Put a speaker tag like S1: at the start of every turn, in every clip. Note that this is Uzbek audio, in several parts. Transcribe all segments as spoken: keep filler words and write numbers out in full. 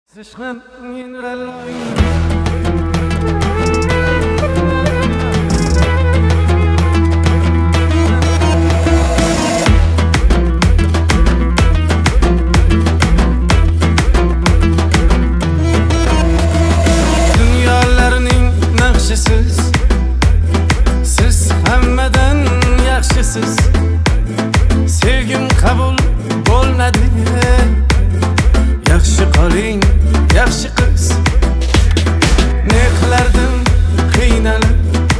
S1: Dünyalarning naqshisiz, siz hammadan yaxshisiz. Sevgim qabul bo'lmadi. Yaxshi qoling, yaxshi qiz. Ne qilardim qiynalib,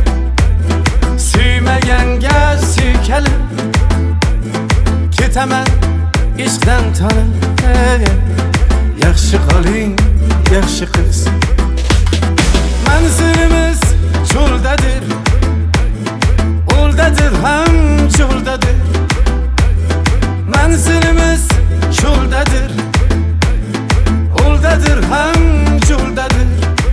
S1: suymaganga suykalib, ketaman ishqdan tanib. Yaxshi qoling, yaxshi qiz. Manzilimiz cho'ldadir, o'ldadir ham cho'ldadir. Manzilimiz cho'ldadir, o'ldadir ham cho'ldadir.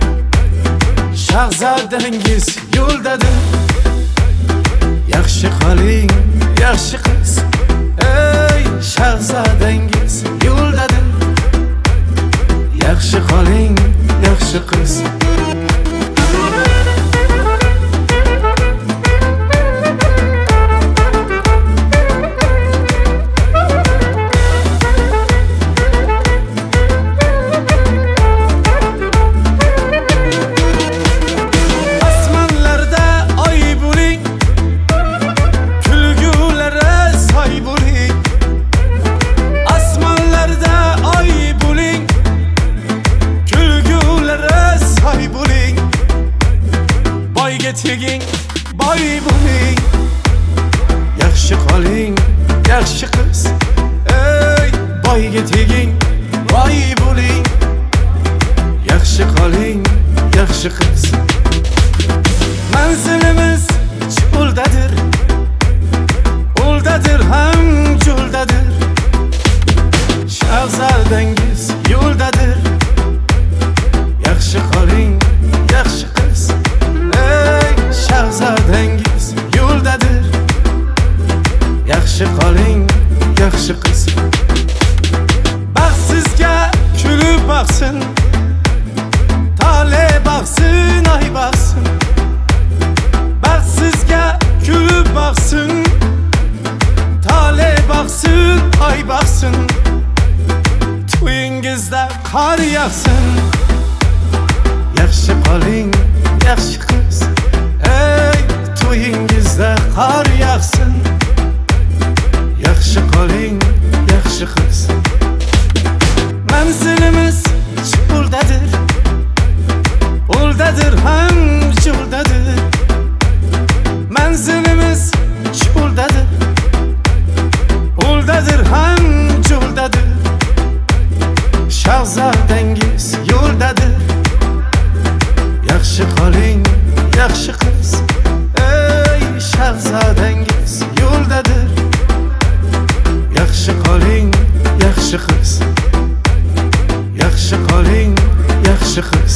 S1: Shahzodangiz yo'ldadir. Yaxshi qoling, yaxshi qiz. Ey shahzodangiz yo'ldadir. Yaxshi qoling, yaxshi qiz. Teging, boy bo'ling. Yaxshi qoling, yaxshi qiz. Ey boyga teging, boy bo'ling. Yaxshi qoling, yaxshi qiz. Manzilimiz cho'ldadir, o'ldadir ham cho'ldadir. Shahzodangiz yo'ldadir. Yaxshi qoling, yaxshi qiz. Shahzodangiz yo'ldadir. Yaxshi qoling, yaxshi qiz. Baxtsizga kulib boqsin, tole boqsin, ay boqsin. Baxtsizga kulib boqsin, tole boqsin, ay boqsin. To'yingizda qor yog'sin. Yaxshi qoling, yaxshi qiz. Ey to'yingizda qor yog'sin. Yaxshi qoling, yaxshi qiz. Manzilimiz cho'ldadir, o'ldadir ham cho'ldadir. Manzilimiz cho'ldadir, o'ldadir ham cho'ldadir. Shahzodangiz yo'ldadir. Yaxshi qoling, yaxshi qiz. Ey shahzodangiz yo'ldadir. Yaxshi qoling, yaxshi qiz. Yaxshi qoling, yaxshi qiz.